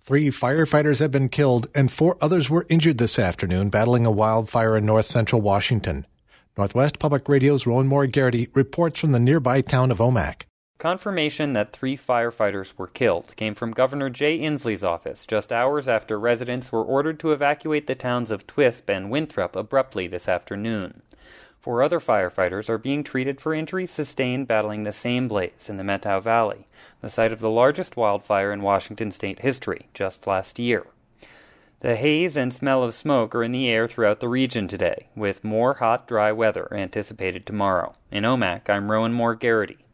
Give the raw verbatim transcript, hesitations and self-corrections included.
Three firefighters have been killed and four others were injured this afternoon battling a wildfire in north central Washington. Northwest Public Radio's Rowan Moore Garrity reports from the nearby town of Omak. Confirmation that three firefighters were killed came from Governor Jay Inslee's office just hours after residents were ordered to evacuate the towns of Twisp and Winthrop abruptly this afternoon. Four other firefighters are being treated for injuries sustained battling the same blaze in the Methow Valley, the site of the largest wildfire in Washington state history just last year. The haze and smell of smoke are in the air throughout the region today, with more hot, dry weather anticipated tomorrow. In Omak, I'm Rowan Moore Garrity.